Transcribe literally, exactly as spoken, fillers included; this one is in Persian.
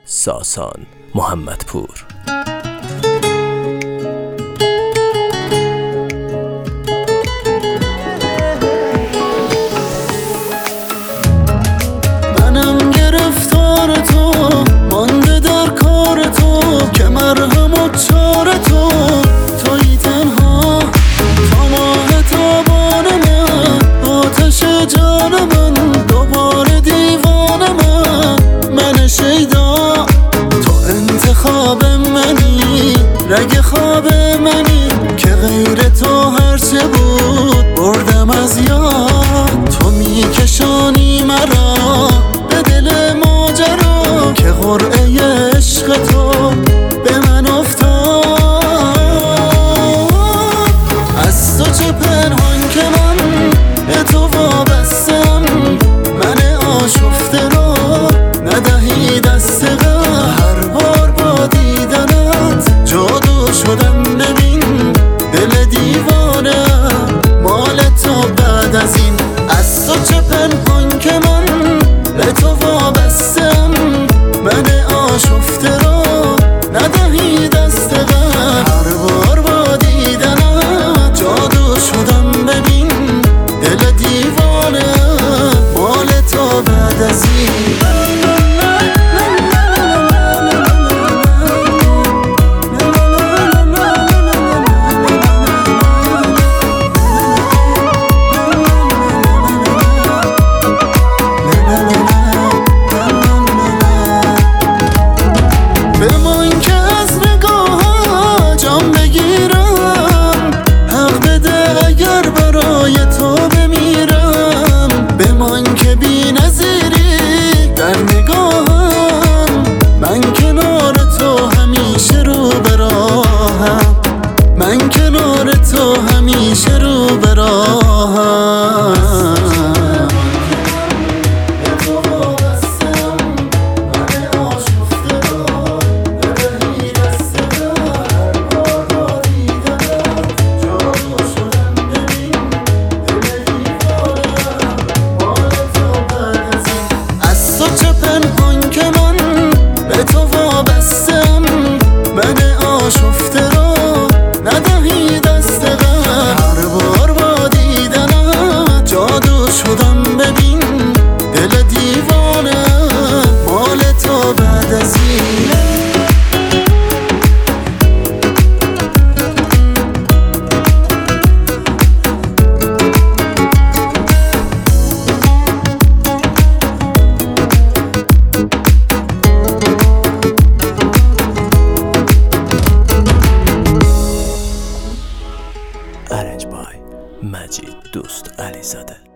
ساسان محمدپور. منم گرفتار تو، مانده در کار تو، که مرهم و چار تو تویی تنها. تا ماه تابان من، آتش جان من، دوباره دیوان من، من شیدا. تو انتخاب منی، رگ خواب منی، که غیر تو هرچه بود بردم از یاد. تو میکشانی مرا به دل ماجرا، که قرعه عشق تو به من افتاد. از تو چه پنهان که من به تو وابستم، من آشفته را ندهی دست غم. هر بار با دیدنت جادو شدم، ببین دل دیوانه مال تو بعد از این. از تو چه پنهان که من به تو وابستم، من آشفته را ندهی دست غم. هر بار با دیدنت جادو شدم، ببین دل دیوانه مال تو بعد از این. من کنار تو همیشه رو به راهم. به تو وابستم، من آشفته را ندهی دست غم. هر بار با دیدنت جادو شدم، ببین دل دیوانه مال تو بعد از این. از تو چه پنهان که من به تو وابستم، من آشفته را ندهی دست غم. هر بار با دیدنت جادو شدم، ببین دل دیوانه مال تو بعد از این. Arrange by مجید دوست علیزاده.